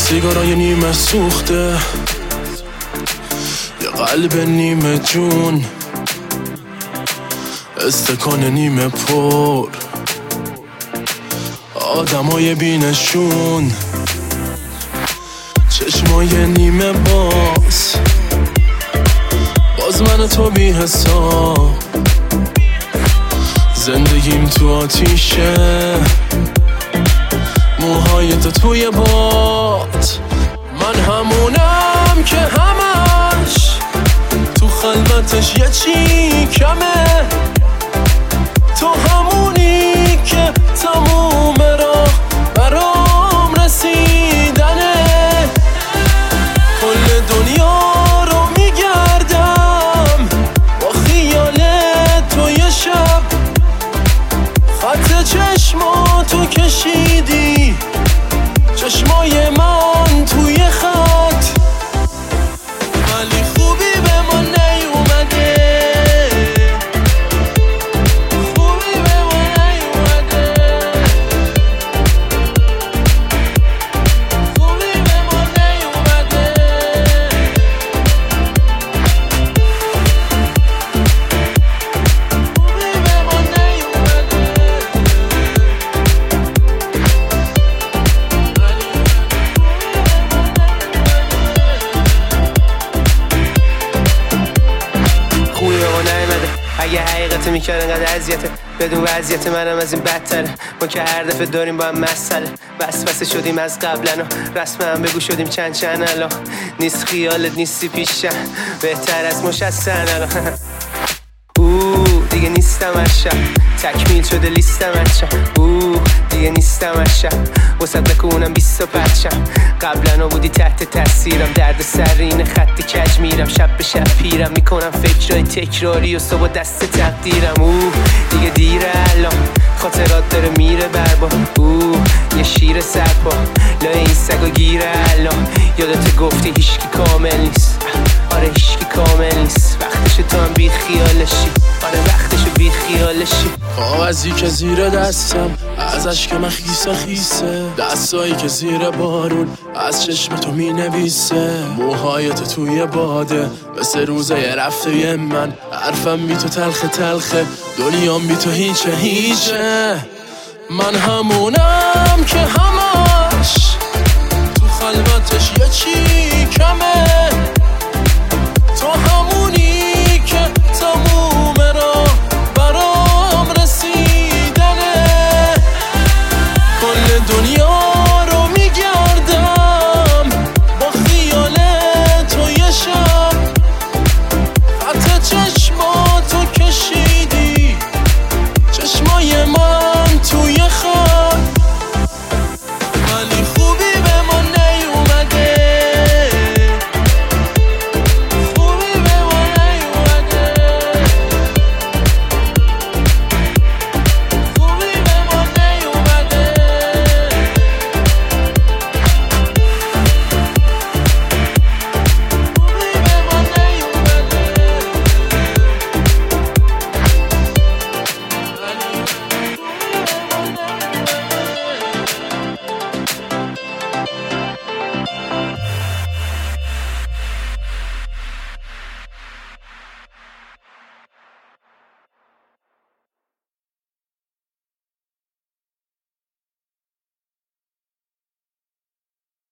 سیگارای نیمه سوخته، یه قلب نیمه جون، استکان نیمه پر، آدمای بینشون، چشمای نیمه باز من و تو بی حساب، زندگیم تو آتیشه، موهای تو توی باد. من همونم که همش تو خلوتش یه چی کمه، تو همونی که تموم راه برام رسیدنه، کل دنیا رو میگردم با خیال تو یه شب، خط چشماتو کشیدی چشمای من توی خط، ولی خوبی به ما نیومده، خوبی به ما نیومده، خوبی به ما نیومده، خوبی به ما نیومده. خوبی به ما نیومده، اگه حقیقت میکرد انقدر اذیته، بدون وضعیت منم از این بدتره، ما که هر دفعه داریم با هم مسئله، وسوسه شدیم از قبلن و رسم هم بگو شدیم چند الان، نیست خیالت نیستی پیشم، بهتر از مش از سن الان. دیگه نیستم از شب، تکمیل شده لیستم از شب، دیگه نیستم از شب، وسط بکنم 20 پرچم، قبلا بودی تحت تاثیرم، درد سرین خط کج میرم، شب به شب پیرم، میکنم فکرای تکراری و صبح دست تقدیرم، دیگه دیره الان، خاطرات داره میره بربا، یه شیر سرپا لای این سگا گیره الان، یادت گفتی هیچکی کامل نیست، آره هیچکی کامل نیست، وقتشو تو هم بی خیالشی، آره وقتشو بی خیالشی. کاغذی که زیر دستم ازش که من خیسه خیسه، دستایی که زیر بارون از چشم تو می نویسه، موهایت توی باده مثل روزای رفته من، حرفم بی تو تلخه تلخه، دنیام بی تو هیچه هیچه. من همونم که همش تو خلوتش یه چی کمه، تو همونی که تموم راه برام رسیدنه، کل دنیا